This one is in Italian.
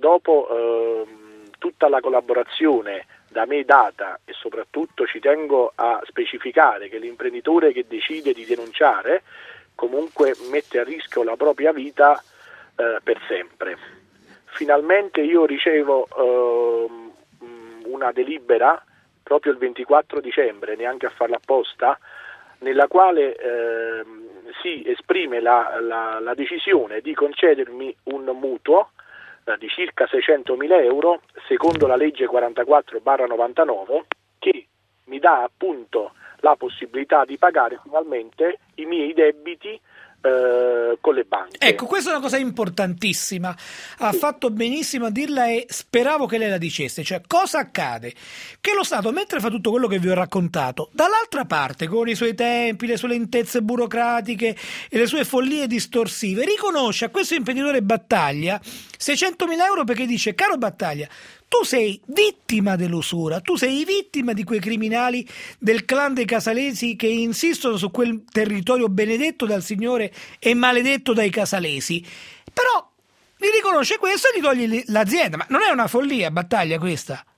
dopo tutta la collaborazione da me data, e soprattutto ci tengo a specificare che l'imprenditore che decide di denunciare comunque mette a rischio la propria vita per sempre. Finalmente io ricevo una delibera proprio il 24 dicembre, neanche a farla apposta, nella quale si esprime la decisione di concedermi un mutuo di circa 600.000 euro secondo la legge 44/99, che mi dà appunto la possibilità di pagare finalmente i miei debiti con le banche. Ecco, questa è una cosa importantissima, ha fatto benissimo a dirla e speravo che lei la dicesse. Cioè, cosa accade? Che lo Stato, mentre fa tutto quello che vi ho raccontato, dall'altra parte, con i suoi tempi, le sue lentezze burocratiche e le sue follie distorsive, riconosce a questo imprenditore Battaglia 600.000 euro perché dice: caro Battaglia, tu sei vittima dell'usura, tu sei vittima di quei criminali del clan dei casalesi che insistono su quel territorio benedetto dal Signore e maledetto dai casalesi. Però gli riconosce questo e gli toglie l'azienda. Ma non è una follia, Battaglia, questa?